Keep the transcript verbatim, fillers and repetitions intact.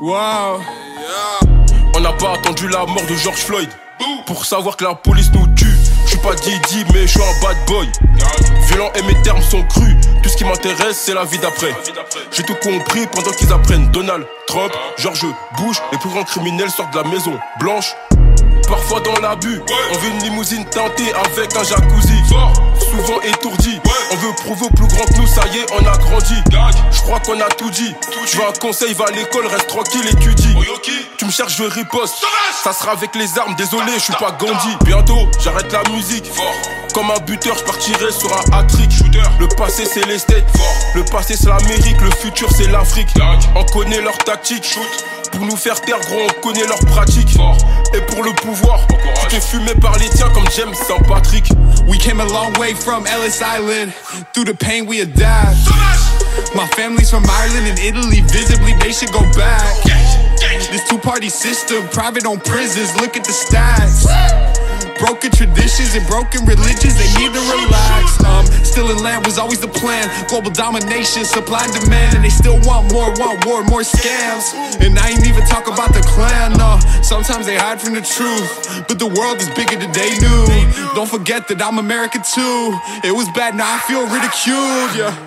Wow. On n'a pas attendu la mort de George Floyd pour savoir que la police nous tue. Je suis pas Didi mais je suis un bad boy. Violent et mes termes sont crus. Tout ce qui m'intéresse c'est la vie d'après. J'ai tout compris pendant qu'ils apprennent. Donald Trump, George Bush, les plus grands criminels sortent de la maison blanche. Parfois dans l'abus, on veut une limousine teintée avec un jacuzzi. Souvent étourdi, on veut prouver au plus grand que nous, ça y est, on a grandi. Je crois qu'on a tout dit. Tu veux un conseil, va à l'école, reste tranquille, étudie. Tu me cherches, je riposte. Ça sera avec les armes, désolé, je suis pas Gandhi. Bientôt, j'arrête la musique. Comme un buteur, je partirai sur un hat-trick. Le passé c'est les States, le passé c'est l'Amérique, le futur c'est l'Afrique. On connaît leurs tactiques. Pour nous faire taire, gros, on connaît leurs pratiques. Et pour le pouvoir, tu t'es fumé par les tiens comme James Saint Patrick. We came a long way from Ellis Island. Through the pain we adapt. My family's from Ireland and Italy. Visibly they should go back. This two-party system, private on prisons. Look at the stats. Broken traditions and broken religions, they need to relax. Um, still in land was always the plan. Global domination, supply and demand. And they still want more, want war, more scams. And I ain't even talk about the clan, no. Sometimes they hide from the truth, but the world is bigger than they knew. Don't forget that I'm American too. It was bad, now I feel ridiculed, yeah.